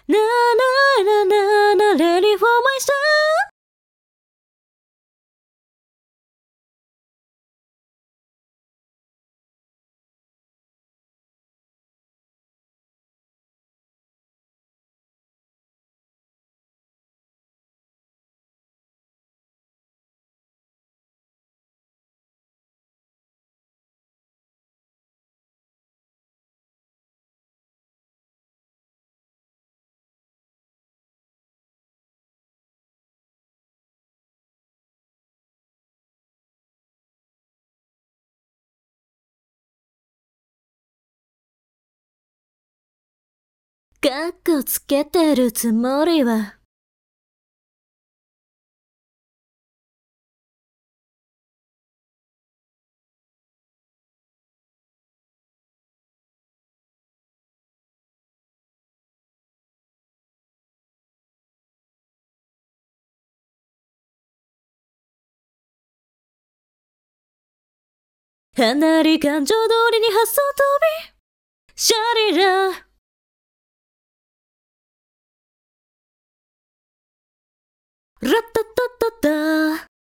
ななななな ready for my star かっこつけてるつもりは離れ感情通りに発想飛びシャリララッタタタタ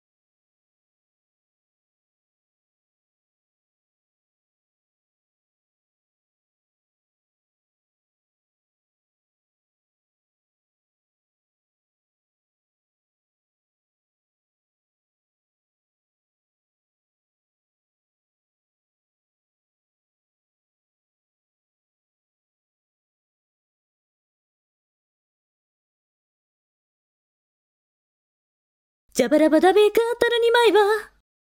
ジャバラバダビーカータル2枚は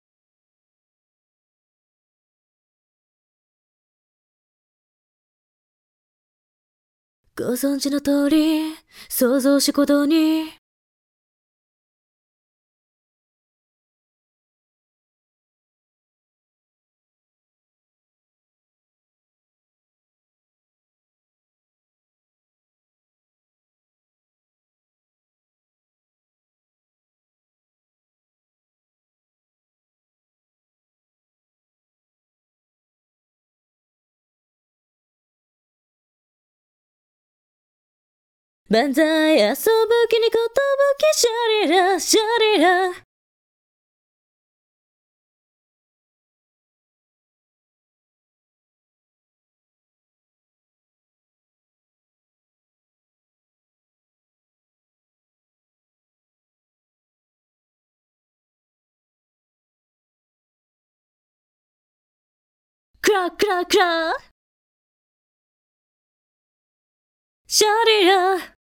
ご存知の通り想像し行動に万歳遊ぶ気にことぶきシャリラシャリラクラクラクラシャリラ